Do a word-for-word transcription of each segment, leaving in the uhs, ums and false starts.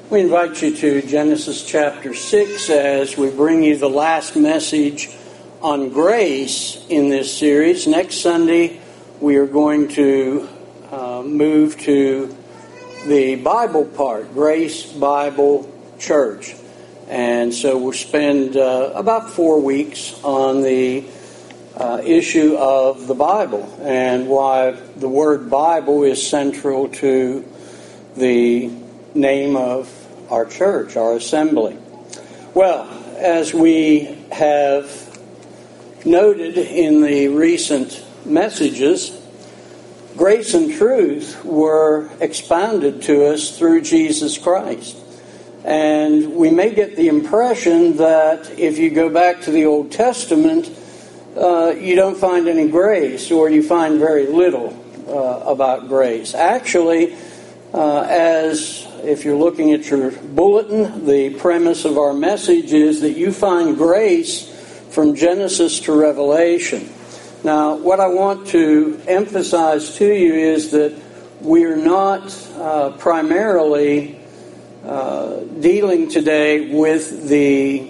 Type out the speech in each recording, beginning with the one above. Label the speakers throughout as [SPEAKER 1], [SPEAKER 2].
[SPEAKER 1] We invite you to Genesis chapter six as we bring you the last message on grace in this series. Next Sunday, we are going to uh, move to the Bible part, Grace Bible Church. And so we'll spend uh, about four weeks on the uh, issue of the Bible and why the word Bible is central to the name of our church, our assembly. Well, as we have noted in the recent messages, grace and truth were expounded to us through Jesus Christ. And we may get the impression that if you go back to the Old Testament, uh, you don't find any grace, or you find very little uh, about grace. Actually, uh, as if you're looking at your bulletin, the premise of our message is that you find grace from Genesis to Revelation. Now, what I want to emphasize to you is that we're not uh, primarily uh, dealing today with the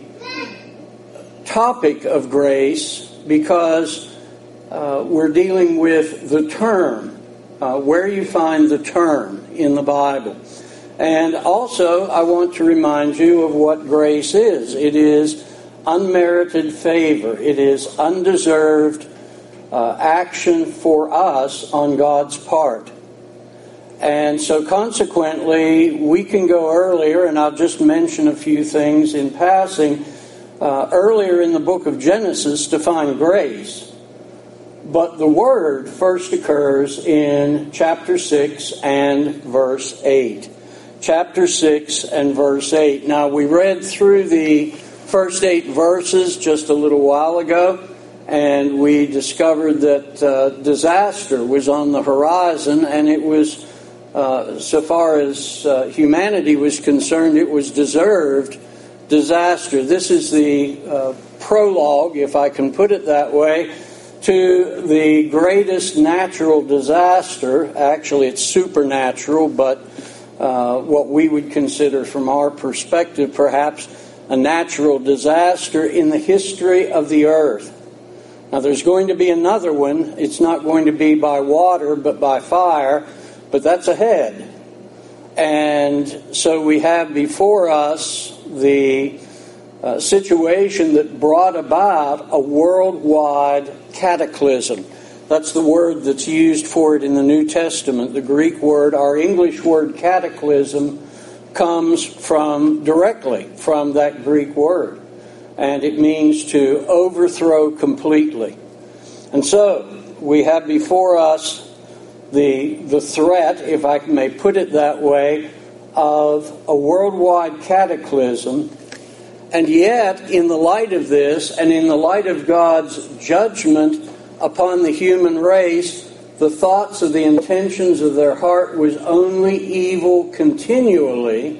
[SPEAKER 1] topic of grace because uh, we're dealing with the term, uh, where you find the term in the Bible. And also, I want to remind you of what grace is. It is unmerited favor. It is undeserved uh, action for us on God's part. And so consequently, we can go earlier, and I'll just mention a few things in passing, uh, earlier in the book of Genesis to find grace. But the word first occurs in chapter six and verse eight. Chapter six and verse eight. Now, we read through the first eight verses just a little while ago, and we discovered that uh, disaster was on the horizon, and it was, uh, so far as uh, humanity was concerned, it was deserved disaster. This is the uh, prologue, if I can put it that way, to the greatest natural disaster. Actually, it's supernatural, but Uh, what we would consider from our perspective perhaps a natural disaster in the history of the earth. Now there's going to be another one. It's not going to be by water but by fire, but that's ahead. And so we have before us the uh, situation that brought about a worldwide cataclysm. That's the word that's used for it in the New Testament, the Greek word. Our English word cataclysm comes from directly from that Greek word. And it means to overthrow completely. And so we have before us the, the threat, if I may put it that way, of a worldwide cataclysm. And yet, in the light of this, and in the light of God's judgment upon the human race, the thoughts of the intentions of their heart was only evil continually.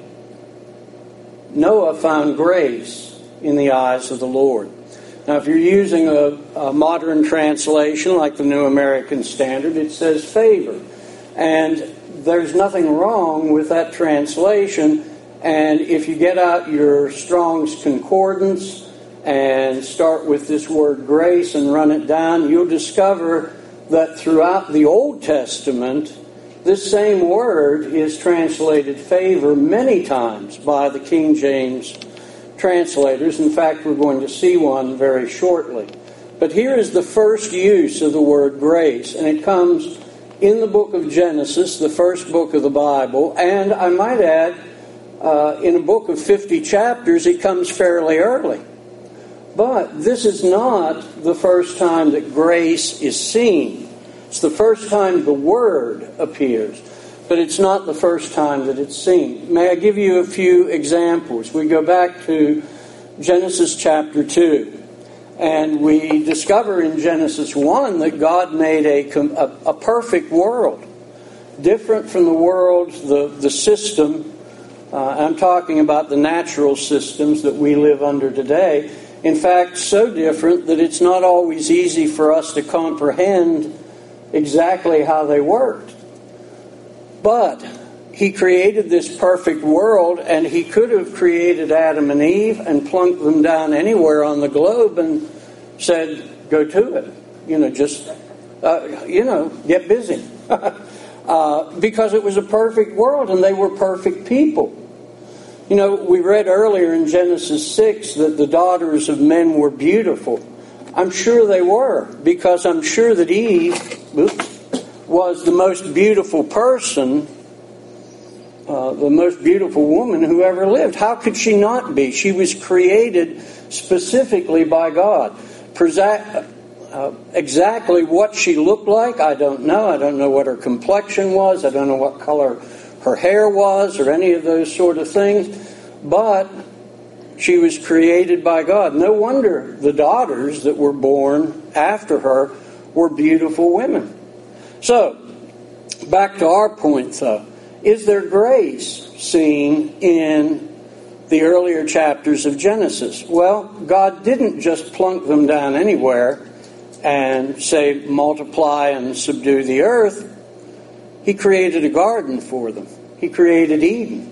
[SPEAKER 1] Noah found grace in the eyes of the Lord. Now, if you're using a, a modern translation like the New American Standard, it says favor. And there's nothing wrong with that translation. And if you get out your Strong's Concordance and start with this word grace and run it down, you'll discover that throughout the Old Testament, this same word is translated favor many times by the King James translators. In fact, we're going to see one very shortly. But here is the first use of the word grace, and it comes in the book of Genesis, the first book of the Bible, and I might add, uh, in a book of fifty chapters, it comes fairly early. But this is not the first time that grace is seen. It's the first time the word appears, but it's not the first time that it's seen. May I give you a few examples? We go back to Genesis chapter two, and we discover in Genesis one that God made a, a, a perfect world, different from the world, the, the system. Uh, I'm talking about the natural systems that we live under today. In fact, so different that it's not always easy for us to comprehend exactly how they worked. But he created this perfect world, and he could have created Adam and Eve and plunked them down anywhere on the globe and said, go to it. You know, just, uh, you know, get busy. uh, because it was a perfect world and they were perfect people. You know, we read earlier in Genesis six that the daughters of men were beautiful. I'm sure they were, because I'm sure that Eve oops, was the most beautiful person, uh, the most beautiful woman who ever lived. How could she not be? She was created specifically by God. Presa- uh, exactly what she looked like, I don't know. I don't know what her complexion was. I don't know what color her hair was or any of those sort of things. But she was created by God. No wonder the daughters that were born after her were beautiful women. So, back to our point though. Is there grace seen in the earlier chapters of Genesis? Well, God didn't just plunk them down anywhere and say, multiply and subdue the earth. He created a garden for them. He created Eden.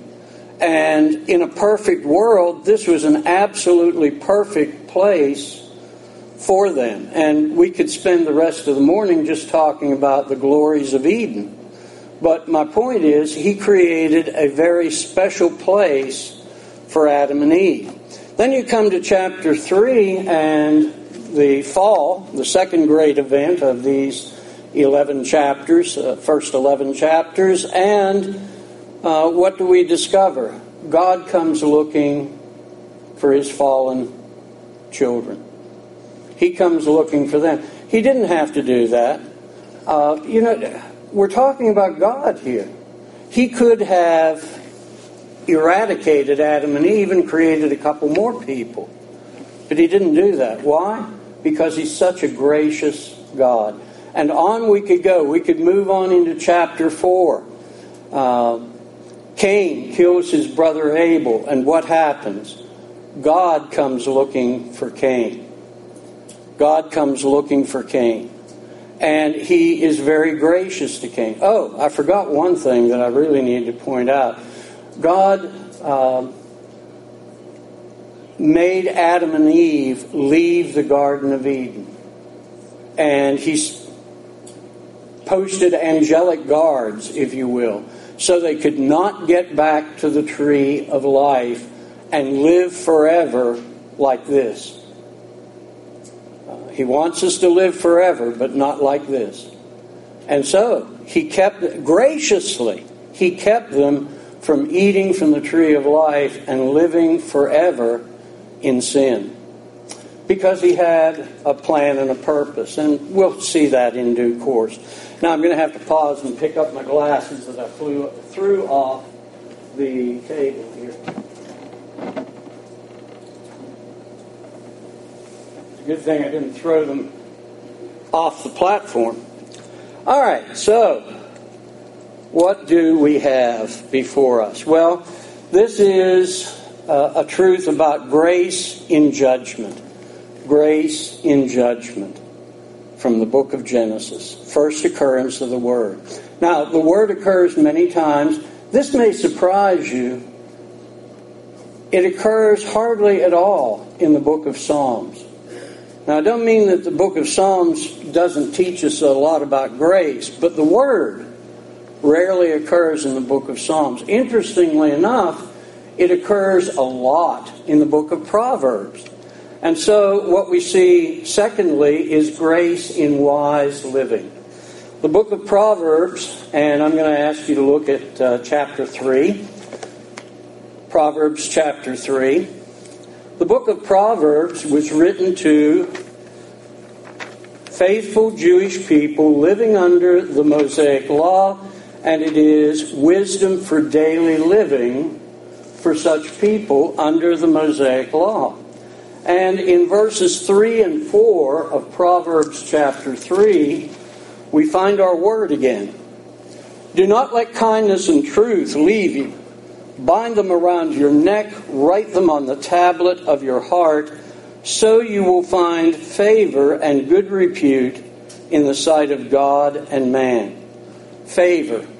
[SPEAKER 1] And in a perfect world, this was an absolutely perfect place for them. And we could spend the rest of the morning just talking about the glories of Eden. But my point is, he created a very special place for Adam and Eve. Then you come to chapter three and the fall, the second great event of these eleven chapters, uh, first eleven chapters, and uh, what do we discover? God comes looking for his fallen children. He comes looking for them. He didn't have to do that. Uh, you know, we're talking about God here. He could have eradicated Adam and Eve and created a couple more people. But he didn't do that. Why? Because he's such a gracious God. And on we could go. We could move on into chapter four. Uh, Cain kills his brother Abel. And what happens? God comes looking for Cain. God comes looking for Cain. And he is very gracious to Cain. Oh, I forgot one thing that I really need to point out. God uh, made Adam and Eve leave the Garden of Eden. And he posted angelic guards, if you will, so they could not get back to the tree of life and live forever like this. Uh, he wants us to live forever, but not like this. And so, he kept, graciously, he kept them from eating from the tree of life and living forever in sin. Because he had a plan and a purpose. And we'll see that in due course. Now I'm going to have to pause and pick up my glasses that I flew, threw off the table here. It's a good thing I didn't throw them off the platform. All right, so what do we have before us? Well, this is uh, a truth about grace in judgment. Grace in judgment from the book of Genesis. First occurrence of the Word. Now, the Word occurs many times. This may surprise you. It occurs hardly at all in the book of Psalms. Now, I don't mean that the book of Psalms doesn't teach us a lot about grace, but the Word rarely occurs in the book of Psalms. Interestingly enough, it occurs a lot in the book of Proverbs. And so what we see, secondly, is grace in wise living. The book of Proverbs, and I'm going to ask you to look at uh, chapter three. Proverbs chapter three. The book of Proverbs was written to faithful Jewish people living under the Mosaic law, and it is wisdom for daily living for such people under the Mosaic law. And in verses three and four of Proverbs chapter three, we find our word again. Do not let kindness and truth leave you. Bind them around your neck, write them on the tablet of your heart, so you will find favor and good repute in the sight of God and man. Favor.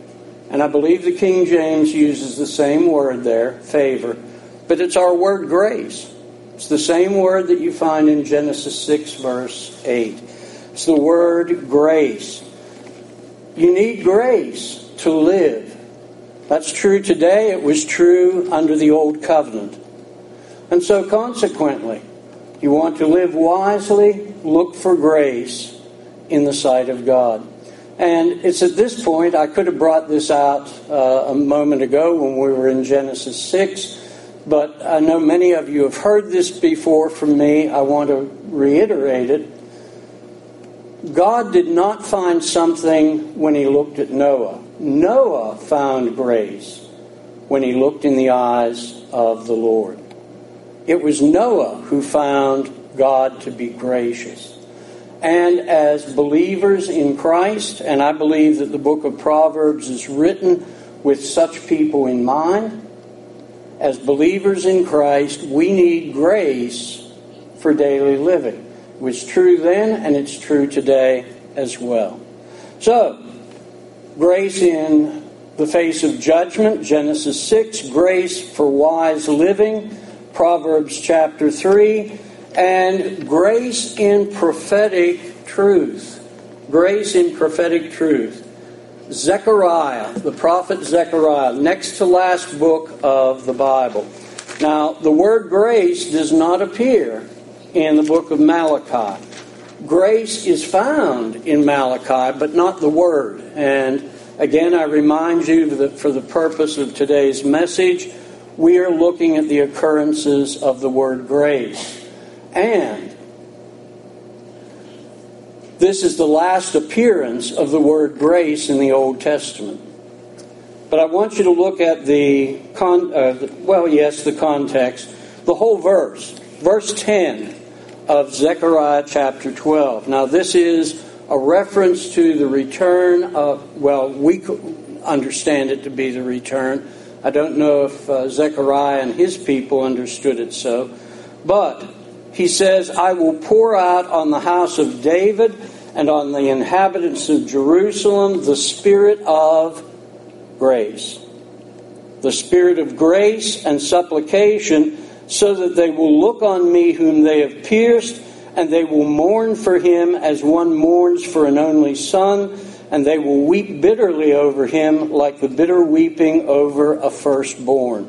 [SPEAKER 1] And I believe the King James uses the same word there, favor. But it's our word grace. It's the same word that you find in Genesis six, verse eight. It's the word grace. You need grace to live. That's true today. It was true under the Old Covenant. And so consequently, you want to live wisely, look for grace in the sight of God. And it's at this point, I could have brought this out uh, a moment ago when we were in Genesis six, but I know many of you have heard this before from me. I want to reiterate it. God did not find something when he looked at Noah. Noah found grace when he looked in the eyes of the Lord. It was Noah who found God to be gracious. And as believers in Christ, and I believe that the book of Proverbs is written with such people in mind, as believers in Christ, we need grace for daily living. It was true then, and it's true today as well. So, grace in the face of judgment, Genesis six, grace for wise living, Proverbs chapter three, and grace in prophetic truth. Grace in prophetic truth. Zechariah, the prophet Zechariah, next to last book of the Bible. Now, the word grace does not appear in the book of Malachi. Grace is found in Malachi, but not the word. And again, I remind you that for the purpose of today's message, we are looking at the occurrences of the word grace. And this is the last appearance of the word grace in the Old Testament. But I want you to look at the, con- uh, the well, yes, the context, the whole verse. Verse ten of Zechariah chapter twelve. Now, this is a reference to the return of, well, we understand it to be the return. I don't know if uh, Zechariah and his people understood it so. But he says, I will pour out on the house of David and on the inhabitants of Jerusalem the spirit of grace. The spirit of grace and supplication, so that they will look on me whom they have pierced, and they will mourn for him as one mourns for an only son, and they will weep bitterly over him like the bitter weeping over a firstborn.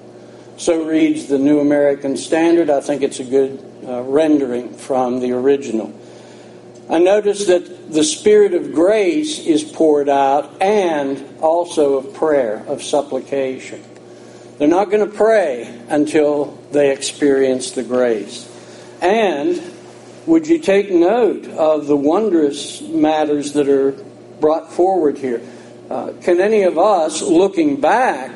[SPEAKER 1] So reads the New American Standard. I think it's a good uh, rendering from the original. I notice that the spirit of grace is poured out, and also of prayer, of supplication. They're not going to pray until they experience the grace. And would you take note of the wondrous matters that are brought forward here? Uh, can any of us, looking back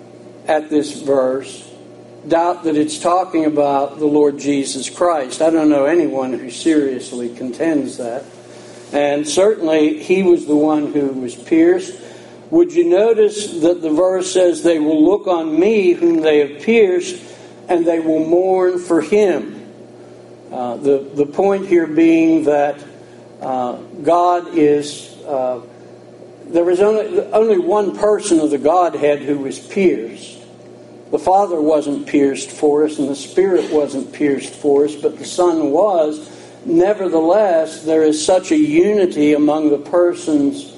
[SPEAKER 1] at this verse, doubt that it's talking about the Lord Jesus Christ? I don't know anyone who seriously contends that. And certainly he was the one who was pierced. Would you notice that the verse says, they will look on me whom they have pierced, and they will mourn for him. Uh, the, the point here being that uh, God is... Uh, there was only, only one person of the Godhead who was pierced. The Father wasn't pierced for us, and the Spirit wasn't pierced for us, but the Son was. Nevertheless, there is such a unity among the persons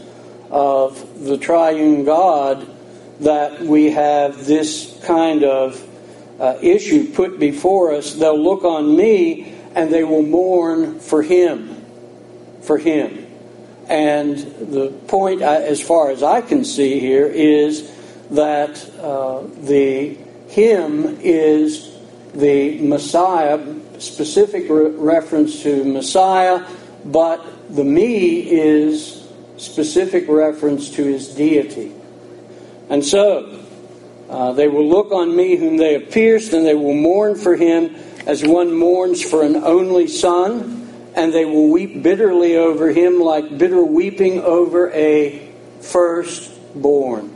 [SPEAKER 1] of the triune God that we have this kind of uh, issue put before us. They'll look on me and they will mourn for him. For him. And the point, as far as I can see here, is that uh, the him is the Messiah, specific re- reference to Messiah, but the me is specific reference to his deity. And so, uh, they will look on me whom they have pierced, and they will mourn for him as one mourns for an only son, and they will weep bitterly over him like bitter weeping over a firstborn.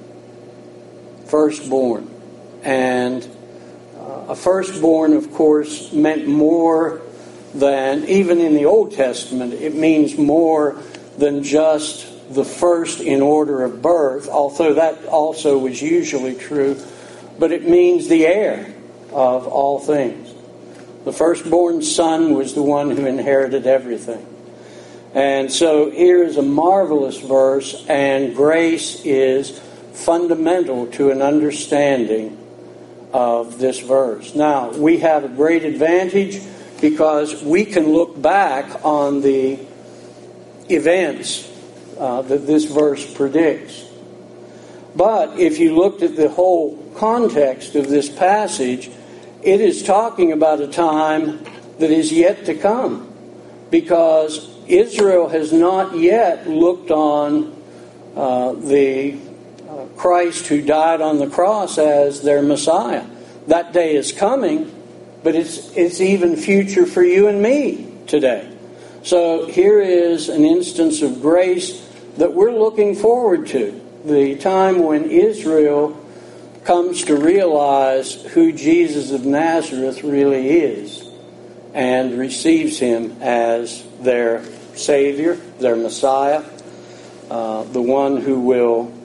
[SPEAKER 1] Firstborn. And uh, a firstborn, of course, meant more than, even in the Old Testament, it means more than just the first in order of birth, although that also was usually true, but it means the heir of all things. The firstborn son was the one who inherited everything. And so here is a marvelous verse, and grace is fundamental to an understanding of this verse. Now, we have a great advantage because we can look back on the events uh, that this verse predicts. But if you looked at the whole context of this passage, it is talking about a time that is yet to come, because Israel has not yet looked on uh, the uh, Christ who died on the cross as their Messiah. That day is coming, but it's it's even future for you and me today. So here is an instance of grace that we're looking forward to. The time when Israel comes to realize who Jesus of Nazareth really is and receives him as their Savior, their Messiah, uh, the one who will...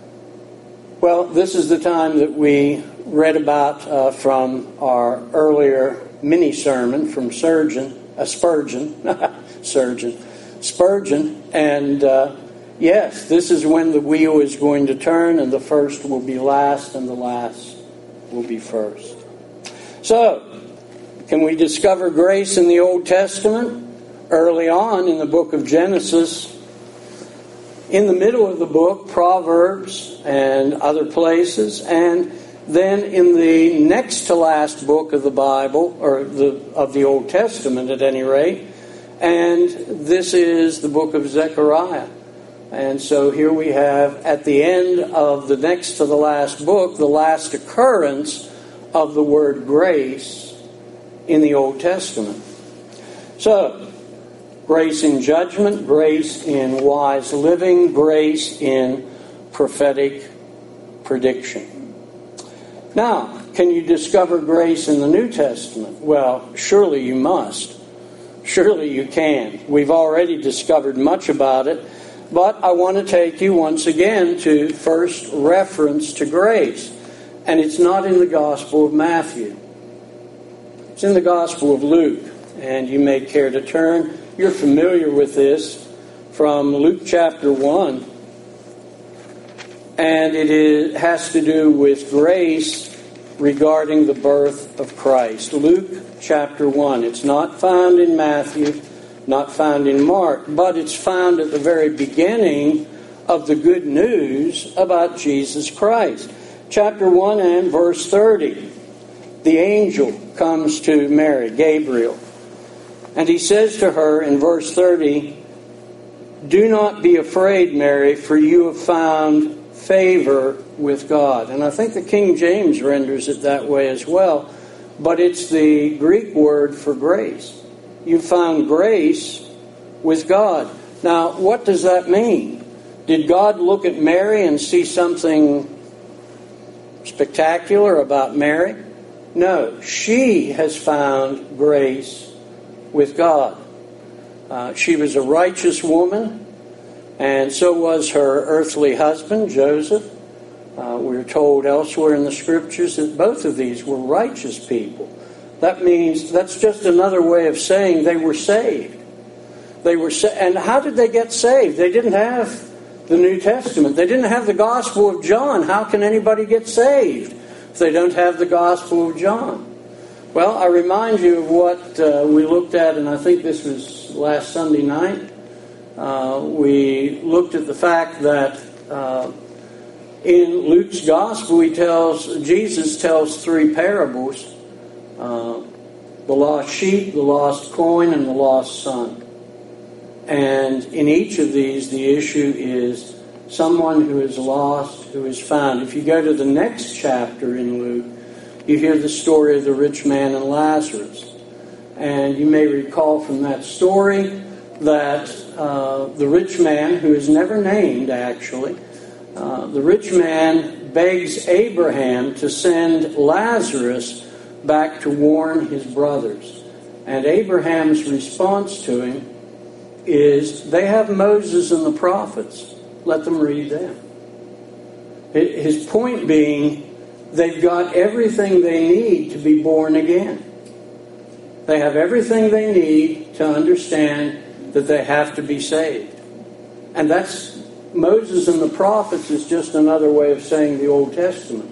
[SPEAKER 1] Well, this is the time that we read about uh, from our earlier mini-sermon from Surgeon, uh, Spurgeon, Surgeon, Spurgeon, and uh, yes, this is when the wheel is going to turn, and the first will be last, and the last will be first. So, can we discover grace in the Old Testament? Early on in the book of Genesis, in the middle of the book, Proverbs and other places, and then in the next to last book of the Bible, or the of the Old Testament at any rate, and this is the book of Zechariah. And so here we have, at the end of the next to the last book, the last occurrence of the word grace in the Old Testament. So, grace in judgment, grace in wise living, grace in prophetic prediction. Now, can you discover grace in the New Testament? Well, surely you must. Surely you can. We've already discovered much about it, but I want to take you once again to first reference to grace. And it's not in the Gospel of Matthew. It's in the Gospel of Luke. And you may care to turn. You're familiar with this from Luke chapter one. And it is, has to do with grace regarding the birth of Christ. Luke chapter one. It's not found in Matthew, not found in Mark, but it's found at the very beginning of the good news about Jesus Christ. Chapter one and verse thirty. The angel comes to Mary, Gabriel, and he says to her in verse thirty, "Do not be afraid, Mary, for you have found favor with God." And I think the King James renders it that way as well, but it's the Greek word for grace. You found grace with God. Now, what does that mean? Did God look at Mary and see something spectacular about Mary? No, she has found grace with God. Uh, she was a righteous woman, and so was her earthly husband, Joseph. Uh, we're told elsewhere in the Scriptures that both of these were righteous people. That means, that's just another way of saying they were saved. They were sa- and how did they get saved? They didn't have the New Testament. They didn't have the Gospel of John. How can anybody get saved if they don't have the Gospel of John? Well, I remind you of what uh, we looked at, and I think this was last Sunday night. Uh, we looked at the fact that uh, in Luke's Gospel, he tells Jesus tells three parables: uh, the lost sheep, the lost coin, and the lost son. And in each of these, the issue is someone who is lost, who is found. If you go to the next chapter in Luke, you hear the story of the rich man and Lazarus. And you may recall from that story that uh, the rich man, who is never named actually, uh, the rich man begs Abraham to send Lazarus back to warn his brothers. And Abraham's response to him is, they have Moses and the prophets. let them read them. His point being, they've got everything they need to be born again. They have everything they need to understand that they have to be saved. And that's, Moses and the prophets is just another way of saying the Old Testament.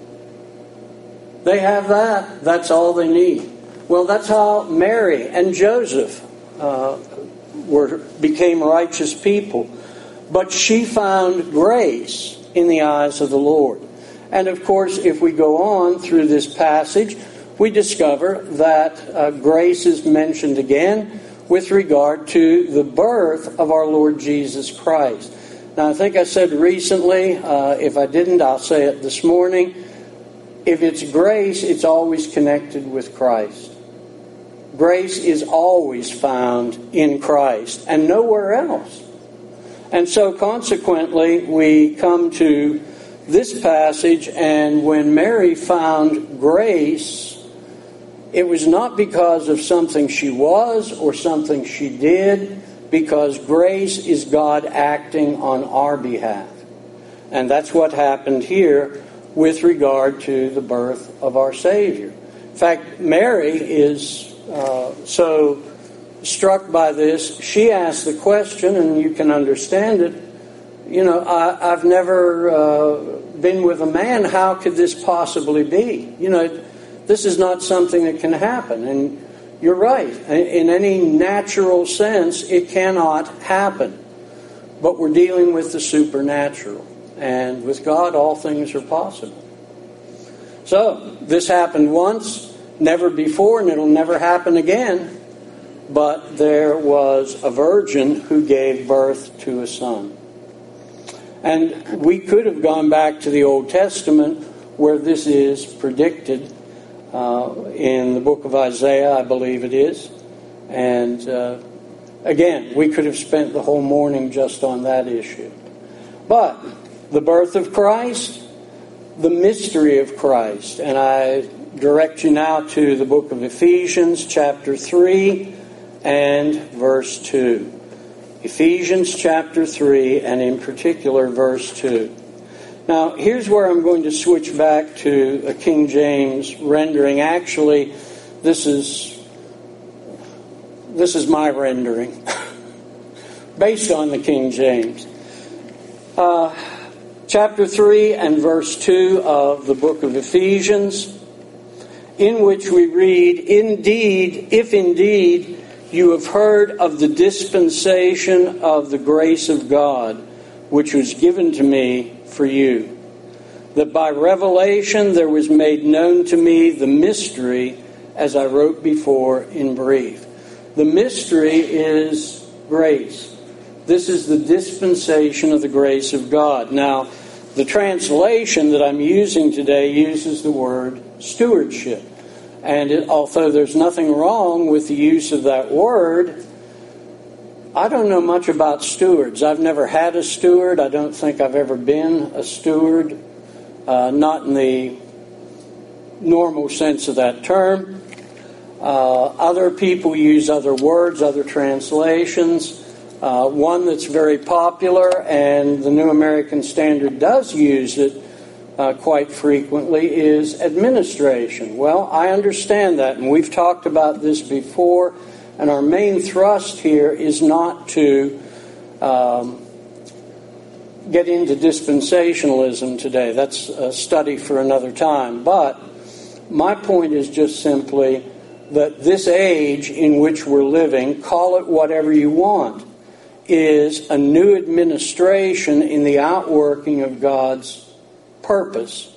[SPEAKER 1] They have that. That's all they need. Well, that's how Mary and Joseph uh, were became righteous people. But she found grace in the eyes of the Lord. And of course, if we go on through this passage, we discover that uh, grace is mentioned again with regard to the birth of our Lord Jesus Christ. Now, I think I said recently, uh, if I didn't, I'll say it this morning, if it's grace, it's always connected with Christ. Grace is always found in Christ and nowhere else. And so consequently, we come to this passage, and when Mary found grace, it was not because of something she was or something she did, because grace is God acting on our behalf. And that's what happened here with regard to the birth of our Savior. In fact, Mary is uh, so struck by this, she asked the question, and you can understand it, you know, I, I've never uh, been with a man, how could this possibly be? You know, this is not something that can happen. And you're right, in any natural sense, it cannot happen. But we're dealing with the supernatural. And with God, all things are possible. So, this happened once, never before, and it'll never happen again. But there was a virgin who gave birth to a son. And we could have gone back to the Old Testament where this is predicted uh, in the book of Isaiah, I believe it is. And uh, again, we could have spent the whole morning just on that issue. But the birth of Christ, the mystery of Christ. And I direct you now to the book of Ephesians, chapter three and verse two. Ephesians chapter three, and in particular verse two. Now, here's where I'm going to switch back to a King James rendering. Actually, this is this is my rendering, based on the King James. Uh, chapter three and verse two of the book of Ephesians, in which we read, "Indeed, if indeed you have heard of the dispensation of the grace of God, which was given to me for you, that by revelation there was made known to me the mystery, as I wrote before in brief." The mystery is grace. This is the dispensation of the grace of God. Now, the translation that I'm using today uses the word stewardship. And it, although there's nothing wrong with the use of that word, I don't know much about stewards. I've never had a steward. I don't think I've ever been a steward, uh, not in the normal sense of that term. Uh, other people use other words, other translations. Uh, one that's very popular, and the New American Standard does use it Uh, quite frequently, is administration. Well, I understand that, and we've talked about this before, and our main thrust here is not to um, get into dispensationalism today. That's a study for another time. But my point is just simply that this age in which we're living, call it whatever you want, is a new administration in the outworking of God's purpose.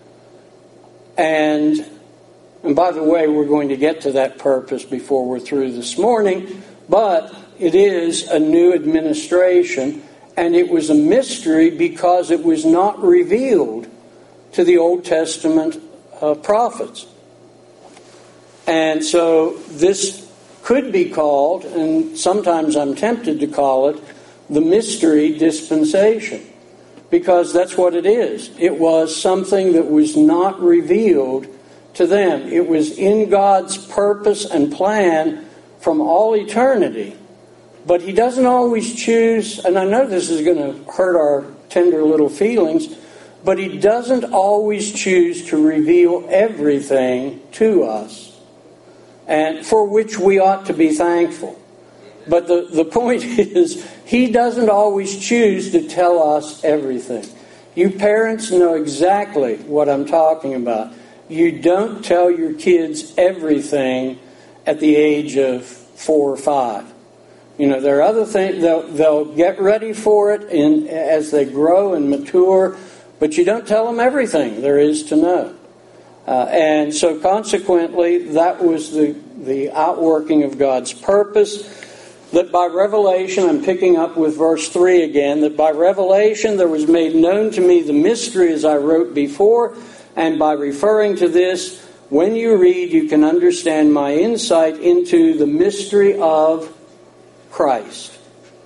[SPEAKER 1] And, and by the way, we're going to get to that purpose before we're through this morning, but it is a new administration, and it was a mystery because it was not revealed to the Old Testament uh, prophets. And so this could be called, and sometimes I'm tempted to call it, the mystery dispensation. Because that's what it is. It was something that was not revealed to them. It was in God's purpose and plan from all eternity But he doesn't always choose, and I know this is going to hurt our tender little feelings, but he doesn't always choose to reveal everything to us, and for which we ought to be thankful. But the, the point is, he doesn't always choose to tell us everything. You parents know exactly what I'm talking about. You don't tell your kids everything at the age of four or five. You know, there are other things, they'll, they'll get ready for it in, as they grow and mature, but you don't tell them everything there is to know. Uh, and so consequently, that was the, the outworking of God's purpose, that by revelation, I'm picking up with verse three again, that by revelation there was made known to me the mystery as I wrote before, and by referring to this, when you read, you can understand my insight into the mystery of Christ.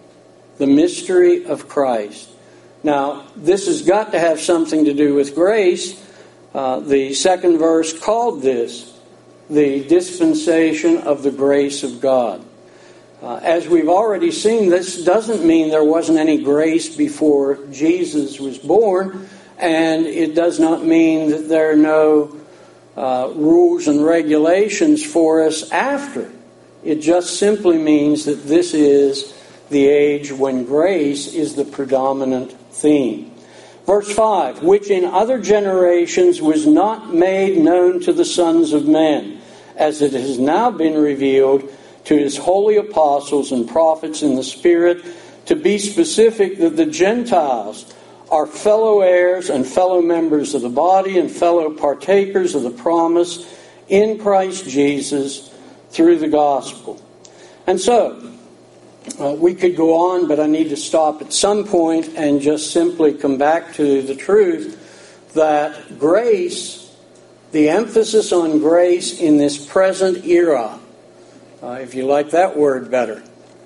[SPEAKER 1] The mystery of Christ. Now, this has got to have something to do with grace. Uh, the second verse called this the dispensation of the grace of God. Uh, as we've already seen, this doesn't mean there wasn't any grace before Jesus was born, and it does not mean that there are no uh, rules and regulations for us after. It just simply means that this is the age when grace is the predominant theme. Verse five, which in other generations was not made known to the sons of men, as it has now been revealed to his holy apostles and prophets in the Spirit, to be specific that the Gentiles are fellow heirs and fellow members of the body and fellow partakers of the promise in Christ Jesus through the gospel. And so, uh, we could go on, but I need to stop at some point and just simply come back to the truth that grace, the emphasis on grace in this present era, uh, if you like that word better,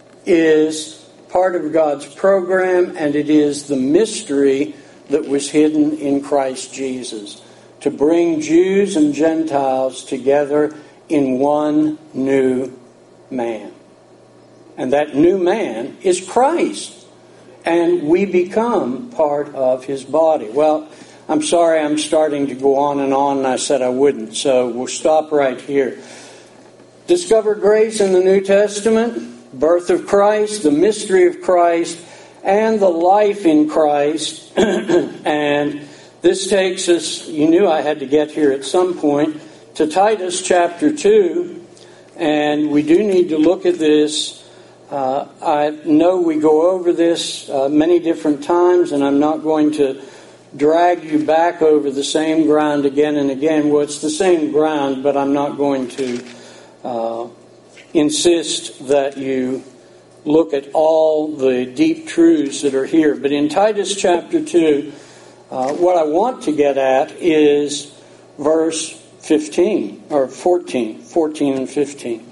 [SPEAKER 1] is part of God's program, and it is the mystery that was hidden in Christ Jesus, to bring Jews and Gentiles together in one new man. And that new man is Christ. And we become part of his body. Well, I'm sorry I'm starting to go on and on, and I said I wouldn't. So we'll stop right here. Discover grace in the New Testament, birth of Christ, the mystery of Christ, and the life in Christ. And this takes us, you knew I had to get here at some point, to Titus chapter two, and we do need to look at this. Uh, I know we go over this uh, many different times, and I'm not going to drag you back over the same ground again and again. Well, it's the same ground, but I'm not going to uh, insist that you look at all the deep truths that are here. But in Titus chapter two, uh, what I want to get at is verse fifteen, or fourteen, fourteen and fifteen.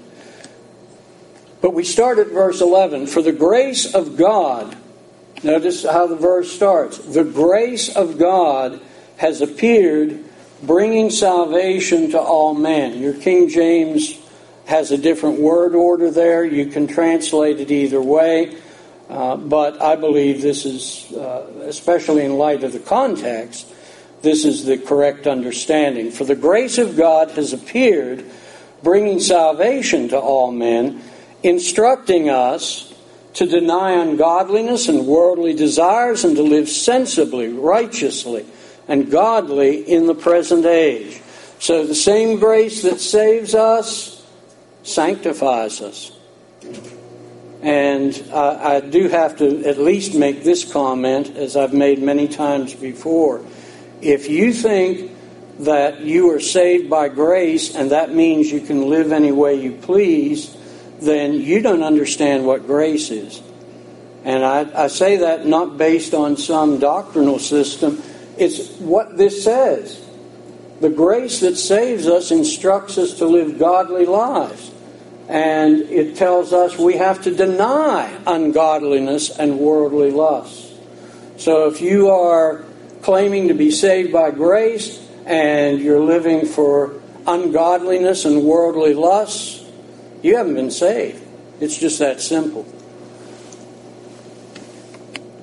[SPEAKER 1] But we start at verse eleven. For the grace of God, notice how the verse starts. The grace of God has appeared, bringing salvation to all men. Your King James has a different word order there. You can translate it either way. Uh, but I believe this is, uh, especially in light of the context, this is the correct understanding. For the grace of God has appeared, bringing salvation to all men, instructing us to deny ungodliness and worldly desires and to live sensibly, righteously, and godly in the present age. So the same grace that saves us sanctifies us. And I, I do have to at least make this comment, as I've made many times before. If you think that you are saved by grace and that means you can live any way you please, then you don't understand what grace is. And I, I say that not based on some doctrinal system. It's what this says. The grace that saves us instructs us to live godly lives. And it tells us we have to deny ungodliness and worldly lusts. So if you are claiming to be saved by grace and you're living for ungodliness and worldly lusts, you haven't been saved. It's just that simple.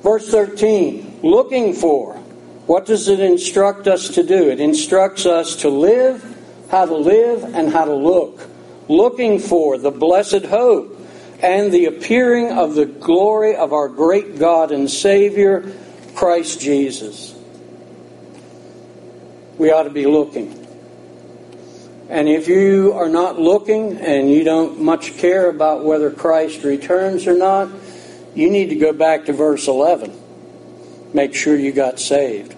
[SPEAKER 1] Verse thirteen, looking for. What does it instruct us to do? It instructs us to live, how to live, and how to look. Looking for the blessed hope and the appearing of the glory of our great God and Savior, Christ Jesus. We ought to be looking. And if you are not looking and you don't much care about whether Christ returns or not, you need to go back to verse eleven. Make sure you got saved.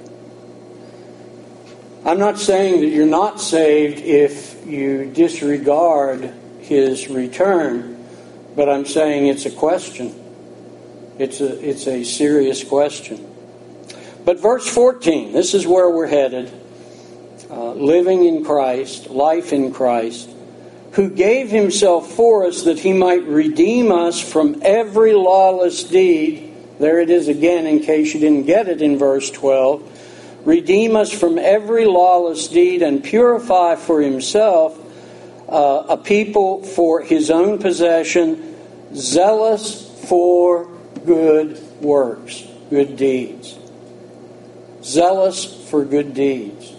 [SPEAKER 1] I'm not saying that you're not saved if you disregard His return, but I'm saying it's a question. It's a, it's a serious question. But verse fourteen, this is where we're headed. Uh, living in Christ, life in Christ, who gave Himself for us that He might redeem us from every lawless deed. There it is again, in case you didn't get it in verse twelve. Redeem us from every lawless deed and purify for Himself uh, a people for His own possession, zealous for good works, good deeds. Zealous for good deeds.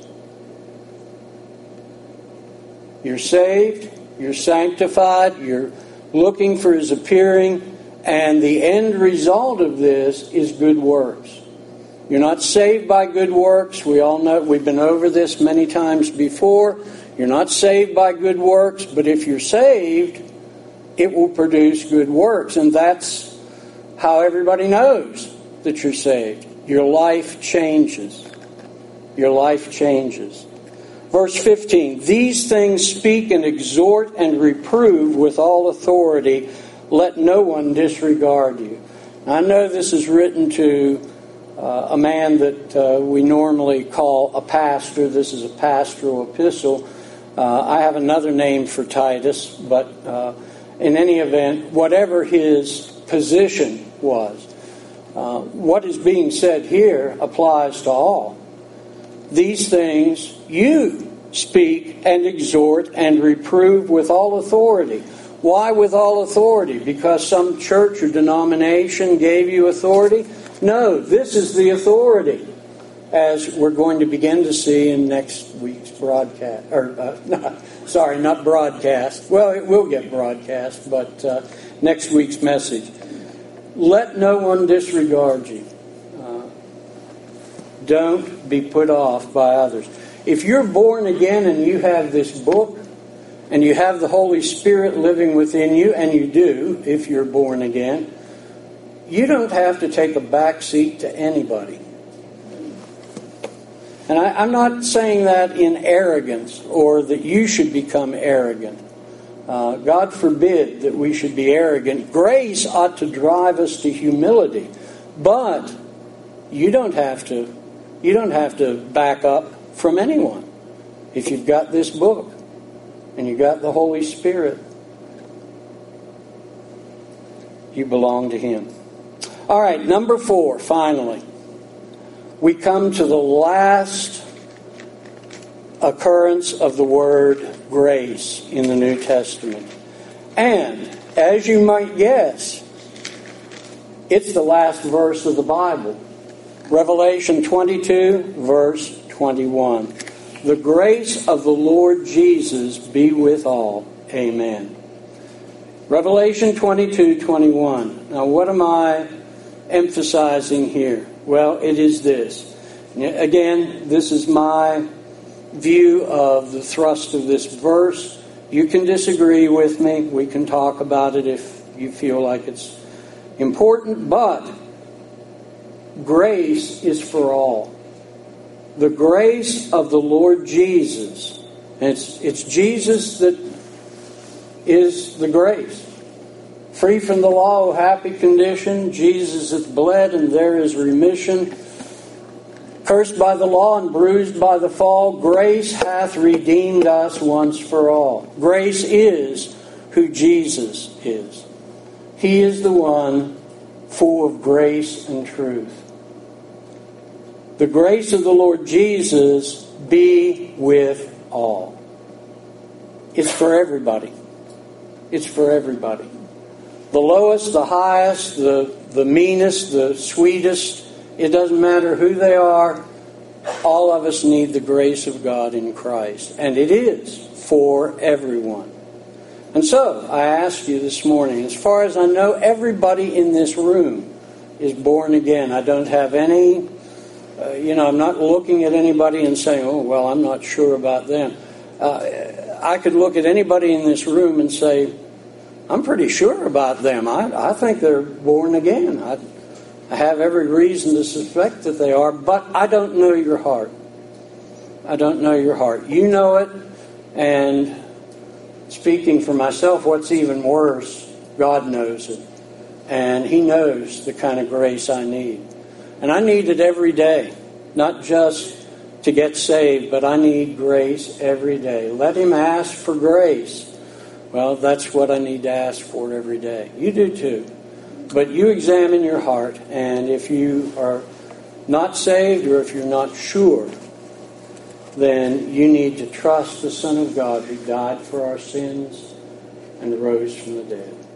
[SPEAKER 1] You're saved, you're sanctified, you're looking for His appearing, and the end result of this is good works. You're not saved by good works. We all know, we've been over this many times before. You're not saved by good works, but if you're saved, it will produce good works. And that's how everybody knows that you're saved. Your life changes. Your life changes. Verse fifteen, these things speak and exhort and reprove with all authority. Let no one disregard you. I know this is written to uh, a man that uh, we normally call a pastor. This is a pastoral epistle. Uh, I have another name for Titus, but uh, in any event, whatever his position was, uh, what is being said here applies to all. These things you speak and exhort and reprove with all authority. Why with all authority? Because some church or denomination gave you authority? No, this is the authority, as we're going to begin to see in next week's broadcast. Or, uh, not, sorry, not broadcast. Well, it will get broadcast, but uh, next week's message. Let no one disregard you. Uh, don't be put off by others. If you're born again and you have this book, and you have the Holy Spirit living within you, and you do, if you're born again, you don't have to take a back seat to anybody. And I, I'm not saying that in arrogance, or that you should become arrogant. Uh, God forbid that we should be arrogant. Grace ought to drive us to humility. But you don't have to, you don't have to back up from anyone if you've got this book. And you got the Holy Spirit. You belong to Him. All right, number four, finally. We come to the last occurrence of the word grace in the New Testament. And, as you might guess, it's the last verse of the Bible. Revelation twenty-two, verse twenty-one. The grace of the Lord Jesus be with all. Amen. Revelation twenty-two twenty-one. Now, what am I emphasizing here? Well, it is this. Again, this is my view of the thrust of this verse. You can disagree with me. We can talk about it if you feel like it's important. But grace is for all. The grace of the Lord Jesus. And it's, it's Jesus that is the grace. Free from the law, happy condition. Jesus hath bled and there is remission. Cursed by the law and bruised by the fall, grace hath redeemed us once for all. Grace is who Jesus is. He is the one full of grace and truth. The grace of the Lord Jesus be with all. It's for everybody. It's for everybody. The lowest, the highest, the the meanest, the sweetest. It doesn't matter who they are. All of us need the grace of God in Christ. And it is for everyone. And so, I ask you this morning, as far as I know, everybody in this room is born again. I don't have any, uh, you know, I'm not looking at anybody and saying, oh, well, I'm not sure about them. Uh, I could look at anybody in this room and say, I'm pretty sure about them. I, I think they're born again. I, I have every reason to suspect that they are, but I don't know your heart. I don't know your heart. You know it, and speaking for myself, what's even worse, God knows it. And He knows the kind of grace I need. And I need it every day, not just to get saved, but I need grace every day. Let Him ask for grace. Well, that's what I need to ask for every day. You do too. But you examine your heart, and if you are not saved or if you're not sure, then you need to trust the Son of God who died for our sins and rose from the dead.